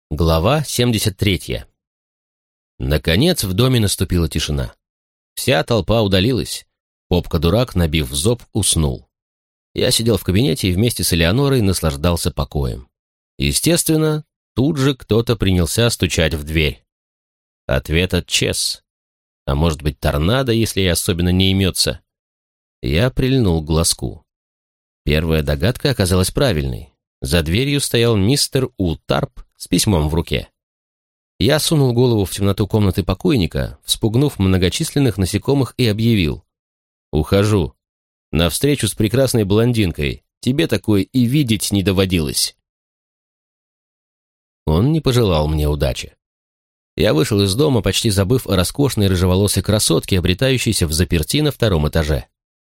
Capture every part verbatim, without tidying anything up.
Глава семьдесят третья. Наконец в доме наступила тишина. Вся толпа удалилась. Попка-дурак, набив зоб, уснул. Я сидел в кабинете и вместе с Элеонорой наслаждался покоем. Естественно, тут же кто-то принялся стучать в дверь. Ответ от Чес. А может быть, торнадо, если и особенно не имется. Я прильнул к глазку. Первая догадка оказалась правильной. За дверью стоял мистер Утарп с письмом в руке. Я сунул голову в темноту комнаты покойника, вспугнув многочисленных насекомых, и объявил: «Ухожу. На встречу с прекрасной блондинкой. Тебе такое и видеть не доводилось». Он не пожелал мне удачи. Я вышел из дома, почти забыв о роскошной рыжеволосой красотке, обретающейся взаперти на втором этаже.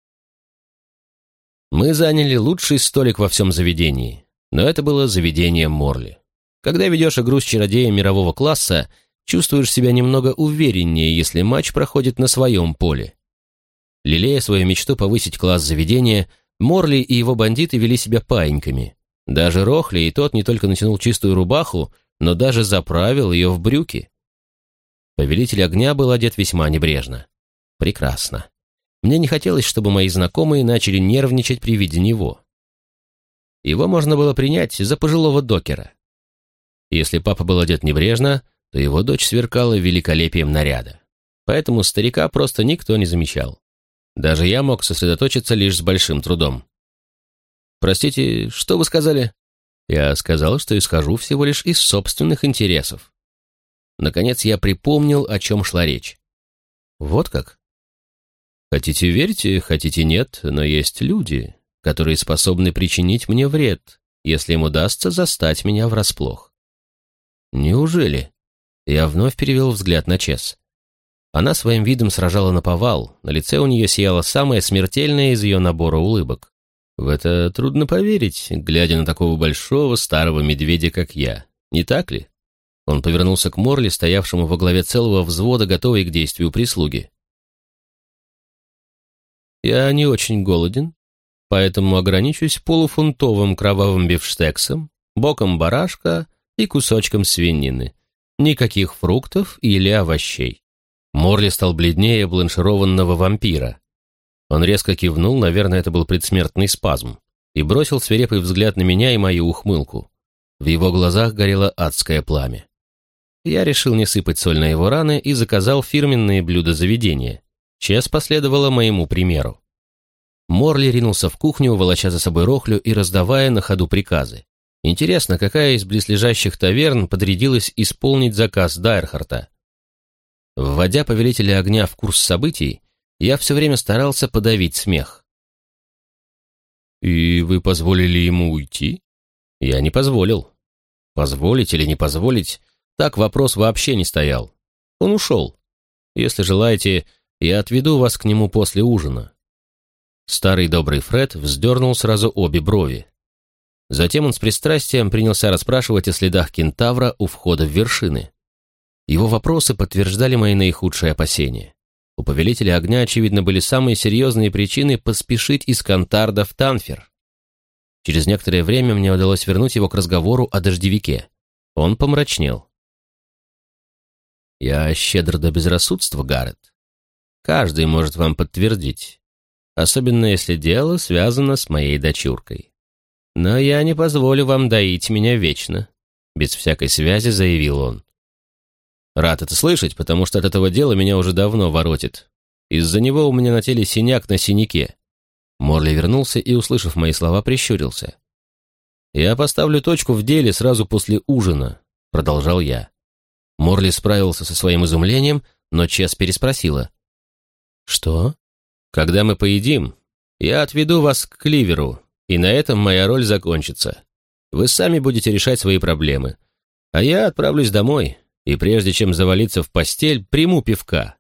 Мы заняли лучший столик во всем заведении, но это было заведение Морли. Когда ведешь игру с чародеем мирового класса, чувствуешь себя немного увереннее, если матч проходит на своем поле. Лелея свою мечту повысить класс заведения, Морли и его бандиты вели себя паиньками. Даже Рохли и тот не только натянул чистую рубаху, но даже заправил ее в брюки. Повелитель огня был одет весьма небрежно. Прекрасно. Мне не хотелось, чтобы мои знакомые начали нервничать при виде него. Его можно было принять за пожилого докера. Если папа был одет небрежно, то его дочь сверкала великолепием наряда. Поэтому старика просто никто не замечал. Даже я мог сосредоточиться лишь с большим трудом. «Простите, что вы сказали?» Я сказал, что исхожу всего лишь из собственных интересов. Наконец я припомнил, о чем шла речь. «Вот как?» «Хотите верьте, хотите нет, но есть люди, которые способны причинить мне вред, если им удастся застать меня врасплох». «Неужели?» Я вновь перевел взгляд на Чес. Она своим видом сражала наповал, на лице у нее сияла самая смертельная из ее набора улыбок. В это трудно поверить, глядя на такого большого старого медведя, как я. Не так ли? Он повернулся к Морли, стоявшему во главе целого взвода, готовой к действию прислуги. «Я не очень голоден, поэтому ограничусь полуфунтовым кровавым бифштексом, боком барашка и кусочком свинины. Никаких фруктов или овощей». Морли стал бледнее бланшированного вампира. Он резко кивнул, наверное, это был предсмертный спазм, и бросил свирепый взгляд на меня и мою ухмылку. В его глазах горело адское пламя. Я решил не сыпать соль на его раны и заказал фирменные блюда заведения. Чес последовала моему примеру. Морли ринулся в кухню, волоча за собой Рохлю и раздавая на ходу приказы. Интересно, какая из близлежащих таверн подрядилась исполнить заказ Дайрхарта? Вводя повелителя огня в курс событий, я все время старался подавить смех. «И вы позволили ему уйти?» «Я не позволил. Позволить или не позволить, так вопрос вообще не стоял. Он ушел. Если желаете, я отведу вас к нему после ужина». Старый добрый Фред вздернул сразу обе брови. Затем он с пристрастием принялся расспрашивать о следах кентавра у входа в вершины. Его вопросы подтверждали мои наихудшие опасения. У повелителя огня, очевидно, были самые серьезные причины поспешить из Кантарда в Танфер. Через некоторое время мне удалось вернуть его к разговору о дождевике. Он помрачнел. «Я щедр до безрассудства, Гаррет. Каждый может вам подтвердить, особенно если дело связано с моей дочуркой. Но я не позволю вам доить меня вечно», — без всякой связи заявил он. «Рад это слышать, потому что от этого дела меня уже давно воротит. Из-за него у меня на теле синяк на синяке». Морли вернулся и, услышав мои слова, прищурился. «Я поставлю точку в деле сразу после ужина», — продолжал я. Морли справился со своим изумлением, но Чес переспросила. «Что?» «Когда мы поедим, я отведу вас к Кливеру, и на этом моя роль закончится. Вы сами будете решать свои проблемы. А я отправлюсь домой, и прежде чем завалиться в постель, приму пивка».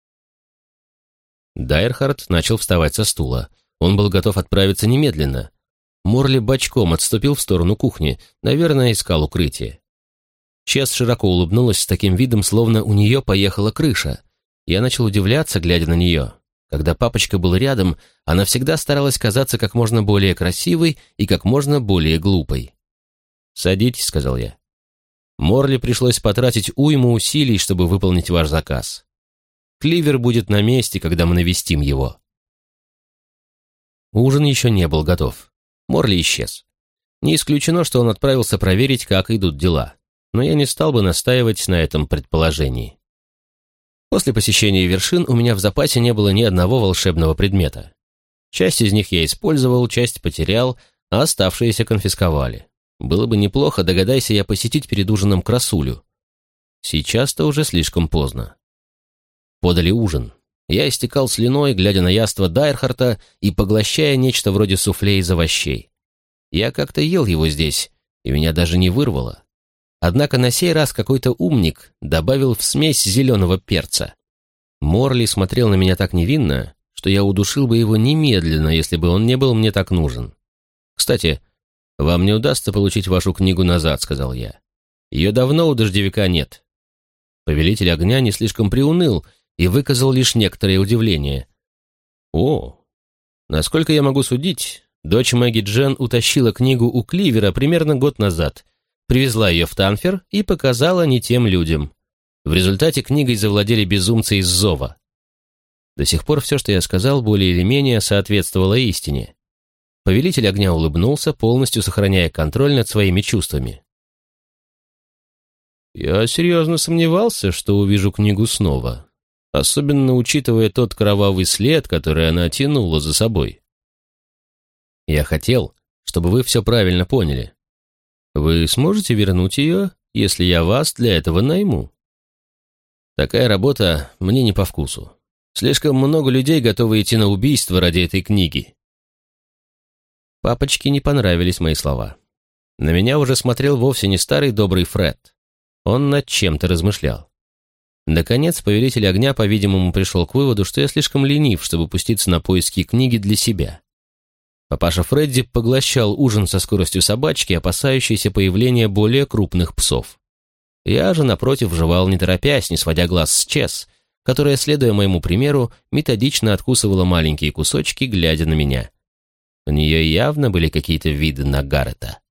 Дайрхарт начал вставать со стула. Он был готов отправиться немедленно. Морли бочком отступил в сторону кухни, наверное, искал укрытие. Чес широко улыбнулась с таким видом, словно у нее поехала крыша. Я начал удивляться, глядя на нее. Когда папочка был рядом, она всегда старалась казаться как можно более красивой и как можно более глупой. «Садитесь», — сказал я. Морли пришлось потратить уйму усилий, чтобы выполнить ваш заказ. Кливер будет на месте, когда мы навестим его». Ужин еще не был готов. Морли исчез. Не исключено, что он отправился проверить, как идут дела, но я не стал бы настаивать на этом предположении. После посещения вершин у меня в запасе не было ни одного волшебного предмета. Часть из них я использовал, часть потерял, а оставшиеся конфисковали. Было бы неплохо, догадайся я посетить перед ужином красулю. Сейчас-то уже слишком поздно. Подали ужин. Я истекал слюной, глядя на яство Дайрхарта и поглощая нечто вроде суфле из овощей. Я как-то ел его здесь, и меня даже не вырвало. Однако на сей раз какой-то умник добавил в смесь зеленого перца. Морли смотрел на меня так невинно, что я удушил бы его немедленно, если бы он не был мне так нужен. «Кстати, вам не удастся получить вашу книгу назад», — сказал я. «Ее давно у дождевика нет». Повелитель огня не слишком приуныл и выказал лишь некоторое удивление. «О, насколько я могу судить, дочь Мэгги Джен утащила книгу у Кливера примерно год назад, привезла ее в Танфер и показала не тем людям. В результате книгой завладели безумцы из Зова». До сих пор все, что я сказал, более или менее соответствовало истине. Повелитель огня улыбнулся, полностью сохраняя контроль над своими чувствами. «Я серьезно сомневался, что увижу книгу снова, особенно учитывая тот кровавый след, который она тянула за собой. Я хотел, чтобы вы все правильно поняли. Вы сможете вернуть ее, если я вас для этого найму? Такая работа мне не по вкусу. Слишком много людей готовы идти на убийство ради этой книги». Папочке не понравились мои слова. На меня уже смотрел вовсе не старый добрый Фред. Он над чем-то размышлял. Наконец, повелитель огня, по-видимому, пришел к выводу, что я слишком ленив, чтобы пуститься на поиски книги для себя. Папаша Фредди поглощал ужин со скоростью собачки, опасающейся появления более крупных псов. Я же, напротив, жевал не торопясь, не сводя глаз с Чес, которая, следуя моему примеру, методично откусывала маленькие кусочки, глядя на меня. У нее явно были какие-то виды на Гаррета.